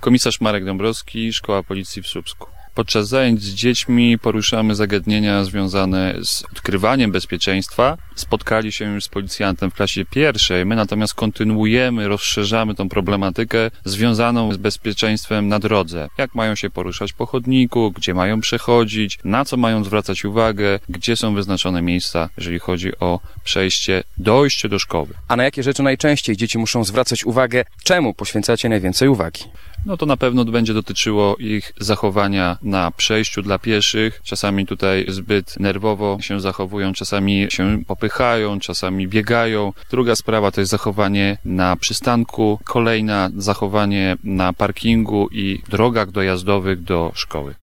Komisarz Marek Dąbrowski, Szkoła Policji w Słupsku. Podczas zajęć z dziećmi poruszamy zagadnienia związane z odkrywaniem bezpieczeństwa. Spotkali się już z policjantem w klasie pierwszej, my natomiast kontynuujemy, rozszerzamy tą problematykę związaną z bezpieczeństwem na drodze. Jak mają się poruszać po chodniku, gdzie mają przechodzić, na co mają zwracać uwagę, gdzie są wyznaczone miejsca, jeżeli chodzi o przejście, dojście do szkoły. A na jakie rzeczy najczęściej dzieci muszą zwracać uwagę? Czemu poświęcacie najwięcej uwagi? No to na pewno będzie dotyczyło ich zachowania na przejściu dla pieszych. Czasami tutaj zbyt nerwowo się zachowują, czasami się popychają, czasami biegają. Druga sprawa to jest zachowanie na przystanku. Kolejna zachowanie na parkingu i drogach dojazdowych do szkoły.